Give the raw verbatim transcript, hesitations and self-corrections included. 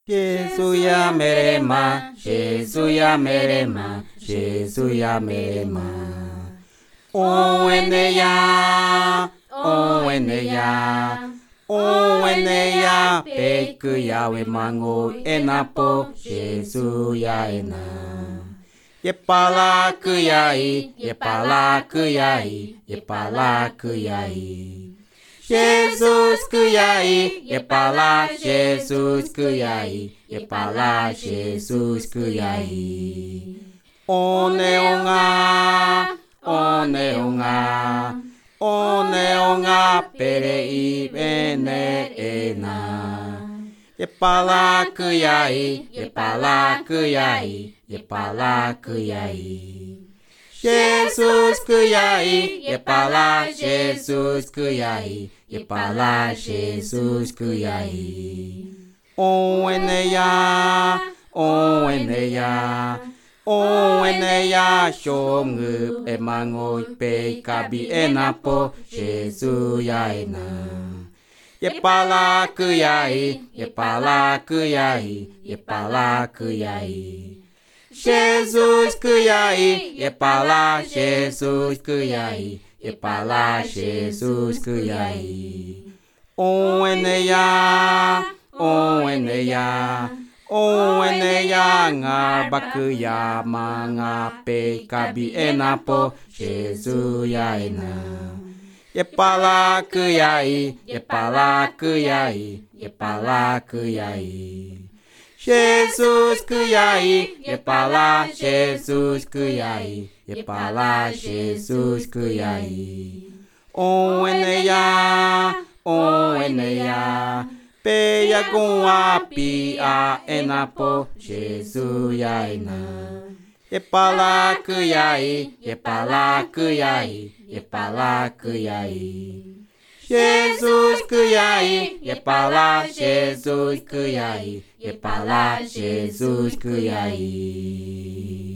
Jesus ya merema, Jesus ya merema, Jesus ya merema. O ene ya, o ene ya, o ene ya, peku ya we mango enapo, Jesus ya ena. Ye pala kuyai, ye pala kuyai, ye pala kuyai. Jesus kuyai, ye pala, Jesus kuyai, ye pala, Jesus kuyai. One onga, one onga, one onga pere i bene ena. Ye pala kuyai, ye pala kuyai, ye pala kuyai. Jesus kuyai, ye pala, Jesus kuyai, ye pala, Jesus kuyai. O ene ya, o ene ya, o ene ya, shongup e mangoi pe kabi enapo, Jesus ya ena. Ye pala kuyai, ye pala kuyai, ye pala kuyai. Jesus kuyai, ye pala, Jesus kuyai, ye pala, Jesus kuyai. O ene ya, o ene ya, o ene ya, ngar bakuya manga pe kabi enapo, Jesus ya ena. Ye pala kuyai, ye pala kuyai, ye pala kuyai. Jesus kuyai, ye pala, Jesus kuyai, ye pala, Jesus kuyai. O ene ya, o ene ya, pe ya com api a enapo, Jesus ya ena. Ye pala kuyai, ye pala kuyai, ye pala kuyai. Jesus kuyai, ye pala, Jesus kuyai, ye pala, Jesus kuyai.